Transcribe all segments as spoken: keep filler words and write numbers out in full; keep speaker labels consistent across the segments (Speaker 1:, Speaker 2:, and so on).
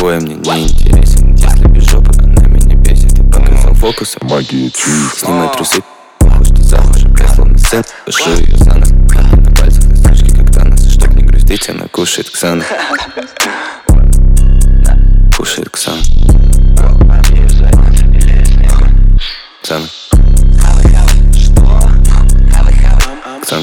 Speaker 1: двое мне не интересен. Если без жопы, она меня бесит. Я показал фокусы,
Speaker 2: магия чувств.
Speaker 1: снимай трусы, похуй, что замуж. Я словно сын, душу ее за нос. На пальцах на строчке, как Танос. И чтоб не грустить, она кушает Ксана. Кушает Ксана. Ксана. Ксан.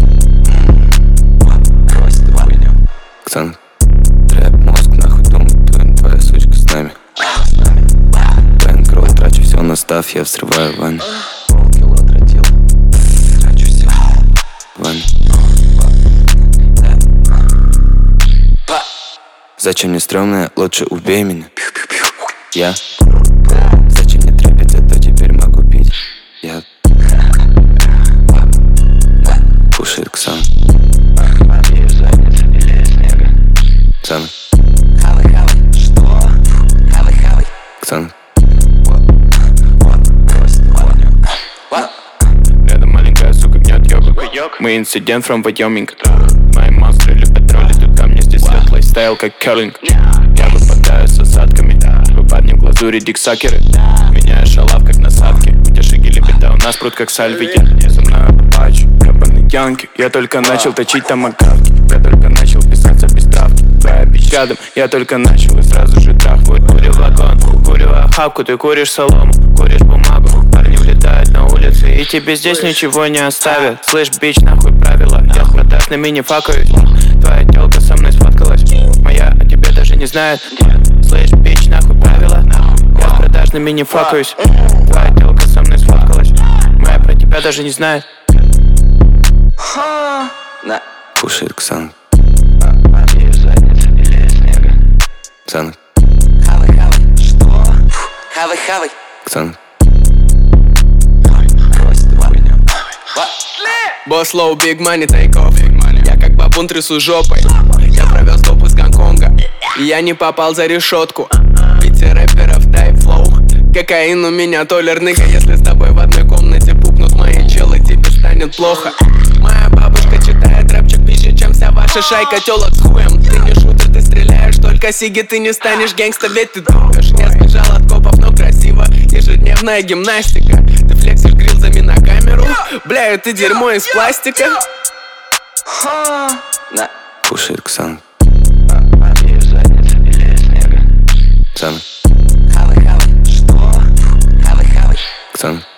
Speaker 1: Ксан. Трэп мозг, нахуй думает, твоя сучка с нами. Бэнкролл, трачу все на став, я взрываю ванну.
Speaker 3: Полкило тратил, трачу все
Speaker 1: Ванну. Зачем мне стрёмное, лучше убей меня. Я. Зачем мне трэпить, зато теперь могу пить. Я. Кушает Ксан. Ксан. Ксан.
Speaker 4: Рядом маленькая сука гнет йогу. Мы инцидент from Wyoming. Мои монстры любят тролли, тут камни, здесь свет лайфстайл как керлинг. Я выпадаю с осадками, выпадни в глазури диксакеры. Меняю шалав как насадки, у тебя шаги лепета, у нас пруд как сальвики. Я за мной побачу, ебаный янки. Я только начал точить томагавки. Я только начал писаться без травки. Твоя бич рядом, я только начал и сразу же трах. Курил вагон, курила хапку, ты куришь солому, куришь бумагу. Парни влетают на улице и тебе здесь ничего не оставят. Слышь, бич, нахуй правила, я с продажными не факаюсь. Твоя тёлка со мной сфоткалась, моя о тебе даже не знает. Слышь, бич, нахуй правила, я с продажными не факаюсь. Твоя тёлка со мной сфоткалась, моя про тебя даже не знает.
Speaker 1: Кушает Ксан. Ксан.
Speaker 3: Хавай, хавай.
Speaker 1: Ксан.
Speaker 5: Босс лоу, big money, take off. Я как бабун трясу жопой. Я провез доп из Гонконга, и я не попал за решетку. Ведь рэперов тайп флоу. Кокаин у меня толер, ныга. Если с тобой в одной комнате пукнут мои челы, тебе станет плохо. Моя бабушка читает рэпчик пизже, чем вся ваша шайка тёлок с хуем. Ты не шутер, ты стреляешь только сиги, ты не станешь гангста, ведь ты думаешь. Я сбежал от копов, но красиво. Ежедневная гимнастика. Ты флексишь грилзами на камеру. Бля, это дерьмо из пластика.
Speaker 1: Кушает Ксан. Ксан. Ксан.